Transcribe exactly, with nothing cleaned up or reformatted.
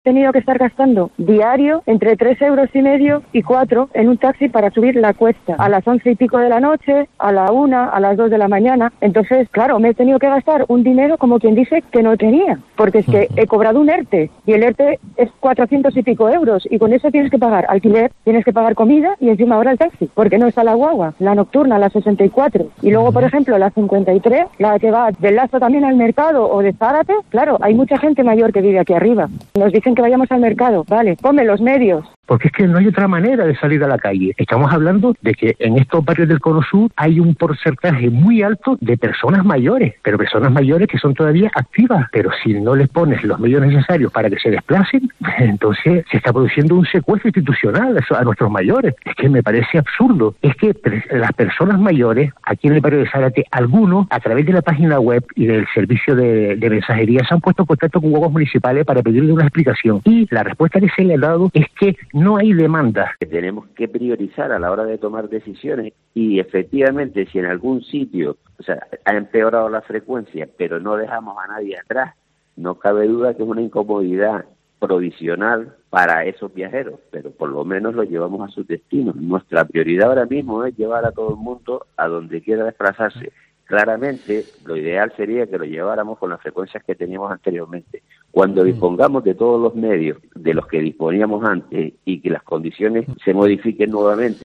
tenido que estar gastando diario entre tres euros y medio y cuatro en un taxi para subir la cuesta a las once y pico de la noche, a la una, a las dos de la mañana. Entonces, claro, me he tenido que gastar un dinero como quien dice que no tenía, porque es que he cobrado un ERTE y el ERTE es cuatrocientos y pico euros y con eso tienes que pagar alquiler, tienes que pagar comida y encima ahora el taxi, porque no está la guagua, la nocturna, la sesenta y cuatro. Y luego, por ejemplo, la cincuenta y tres, la que va del Lazo también al mercado o de Zárate, claro, hay mucha gente mayor que vive aquí arriba. Nos dicen que vayamos al mercado, vale, ponme los medios. Porque es que no hay otra manera de salir a la calle. Estamos hablando de que en estos barrios del Cono Sur hay un porcentaje muy alto de personas mayores, pero personas mayores que son todavía activas. Pero si no les pones los medios necesarios para que se desplacen, entonces se está produciendo un secuestro institucional a nuestros mayores. Es que me parece absurdo. Es que las personas mayores, aquí en el barrio de Zárate, algunos, a través de la página web y del servicio de, de mensajería, se han puesto en contacto con guaguas municipales para pedirle una explicación. Y la respuesta que se le ha dado es que no hay demanda. Tenemos que priorizar a la hora de tomar decisiones y efectivamente si en algún sitio, o sea, ha empeorado la frecuencia, pero no dejamos a nadie atrás, no cabe duda que es una incomodidad provisional para esos viajeros, pero por lo menos lo llevamos a su destino. Nuestra prioridad ahora mismo es llevar a todo el mundo a donde quiera desplazarse. Claramente, lo ideal sería que lo lleváramos con las frecuencias que teníamos anteriormente. Cuando dispongamos de todos los medios de los que disponíamos antes y que las condiciones se modifiquen nuevamente,